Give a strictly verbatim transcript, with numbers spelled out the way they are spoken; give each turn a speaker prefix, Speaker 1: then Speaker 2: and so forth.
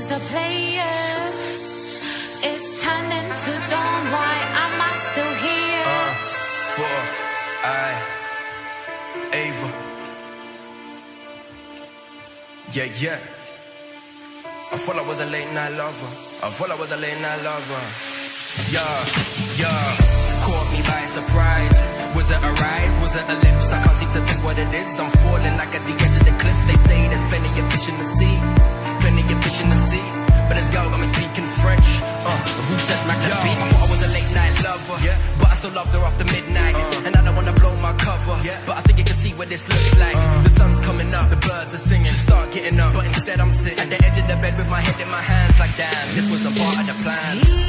Speaker 1: a player. It's turned into dawn. Why am I still here?
Speaker 2: Uh, for I, Ava. Yeah, yeah. I thought I was a late night lover. I thought I was a late night lover. Yeah, yeah. Caught me by surprise. Was it a rise? Was it a lips? I can't seem to think what it is. I'm falling like at the edge of the cliff. They say there's plenty of fish in the sea, plenty of fish in the sea. But this girl got me speaking French. Uh, who said magnifique? I thought I was a late night lover, yeah. But I still loved her after midnight. Uh, and I don't wanna blow my cover, yeah. But I think you can see what this looks like. Uh, the sun's coming up, the birds are singing. Should start getting up, but instead I'm sitting at the edge of the bed with my head in my hands. Like damn, this was a part of the plan.